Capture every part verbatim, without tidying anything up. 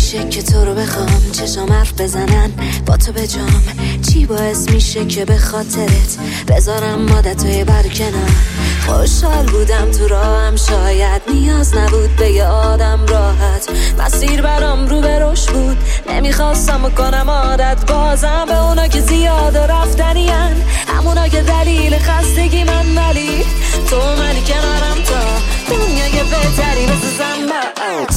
میشه که تو رو بخوام، چشام حرف بزنن با تو به جام؟ چی باعث میشه که به خاطرت بذارم عادتهای برکنار؟ خوشحال بودم تو راهم، شاید نیاز نبود به یه آدم راحت. مسیر برام رو به رشد بود، نمیخواستم بکنم عادت بازم به اونا که زیاد رفتنین، همونا که دلیل خستگی من، ولی تو منی کنارم تا دنیای بهتری بسازم برات.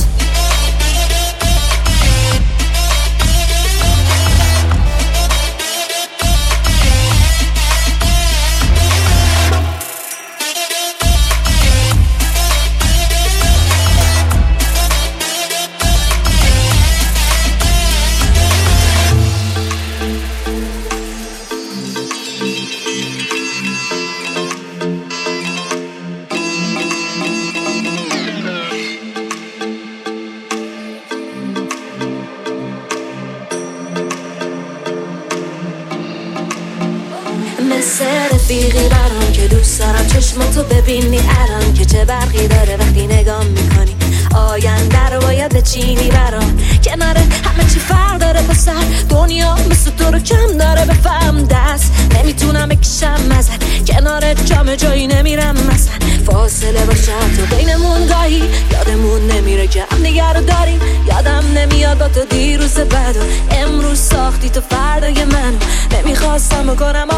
مثل رفیقی برام که دوست دارم چشماتو ببینی الان که چه برقی داره وقتی نگام میکنی. آینده رو باید بچینی برام، کنار همه چی فرق داره با سر دنیا مثل تو رو کم داره. بفهم دست نمیتونم بکشم ازت، کنار جام جایی نمیرم مثلا. فاصله باشه تو بینمون گاهی، یادمون نمیره که هم دیگر رو داریم. یادم نمیاد با تو دیروز بعد و امروز ساختی تو فردای منو، نمیخواستم بکنم